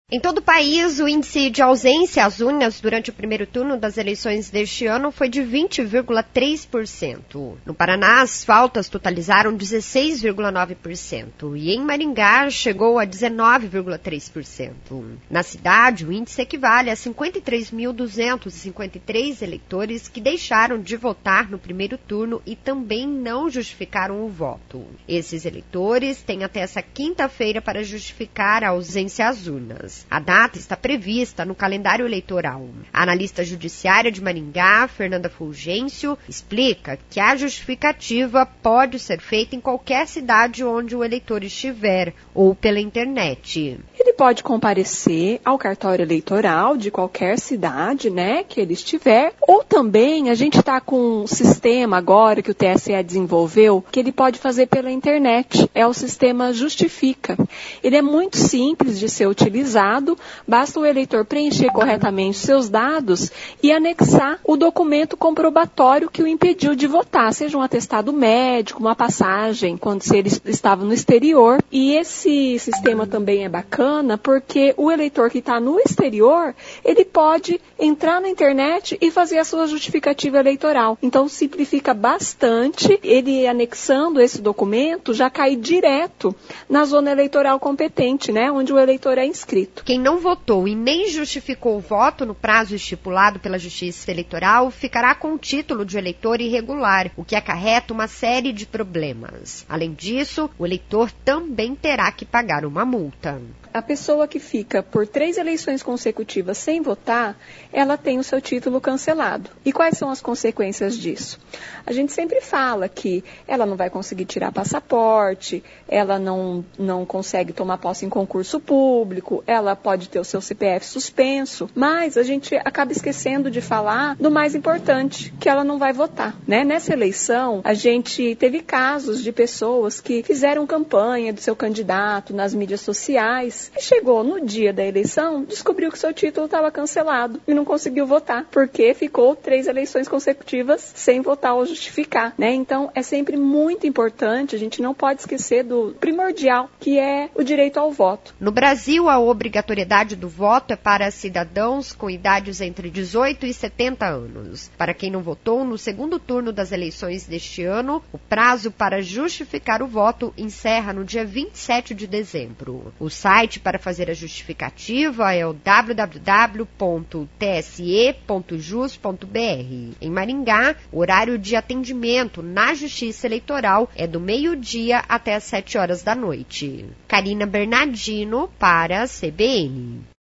Em todo o país, o índice de ausência às urnas durante o primeiro turno das eleições deste ano foi de 20,3%. No Paraná, as faltas totalizaram 16,9% e em Maringá chegou a 19,3%. Na cidade, o índice equivale a 53.253 eleitores que deixaram de votar no primeiro turno e também não justificaram o voto. Esses eleitores têm até essa quinta-feira para justificar a ausência às urnas. A data está prevista no calendário eleitoral. A analista judiciária de Maringá, Fernanda Fulgêncio, explica que a justificativa pode ser feita em qualquer cidade onde o eleitor estiver, ou pela internet. Ele pode comparecer ao cartório eleitoral de qualquer cidade, que ele estiver, ou também a gente está com um sistema agora que o TSE desenvolveu, que ele pode fazer pela internet. É o sistema Justifica. Ele é muito simples de ser utilizado, basta o eleitor preencher corretamente seus dados e anexar o documento comprobatório que o impediu de votar, seja um atestado médico, uma passagem, se ele estava no exterior. E esse sistema também é bacana porque o eleitor que está no exterior, ele pode entrar na internet e fazer a sua justificativa eleitoral. Então simplifica bastante, ele anexando esse documento já cai direto na zona eleitoral competente, onde o eleitor é inscrito. Quem não votou e nem justificou o voto no prazo estipulado pela Justiça Eleitoral ficará com o título de eleitor irregular, o que acarreta uma série de problemas. Além disso, o eleitor também terá que pagar uma multa. A pessoa que fica por 3 eleições consecutivas sem votar, ela tem o seu título cancelado. E quais são as consequências disso? A gente sempre fala que ela não vai conseguir tirar passaporte, ela não consegue tomar posse em concurso público, ela pode ter o seu CPF suspenso, mas a gente acaba esquecendo de falar do mais importante, que ela não vai votar. Nessa eleição, a gente teve casos de pessoas que fizeram campanha do seu candidato nas mídias sociais, e chegou no dia da eleição, descobriu que seu título estava cancelado e não conseguiu votar, porque ficou 3 eleições consecutivas sem votar ou justificar. Então, é sempre muito importante, a gente não pode esquecer do primordial, que é o direito ao voto. No Brasil, a obrigatoriedade do voto é para cidadãos com idades entre 18 e 70 anos. Para quem não votou no segundo turno das eleições deste ano, o prazo para justificar o voto encerra no dia 27 de dezembro. O site para fazer a justificativa é o www.tse.jus.br. Em Maringá, o horário de atendimento na Justiça Eleitoral é do meio-dia até às 7 horas da noite. Karina Bernardino para a CBN.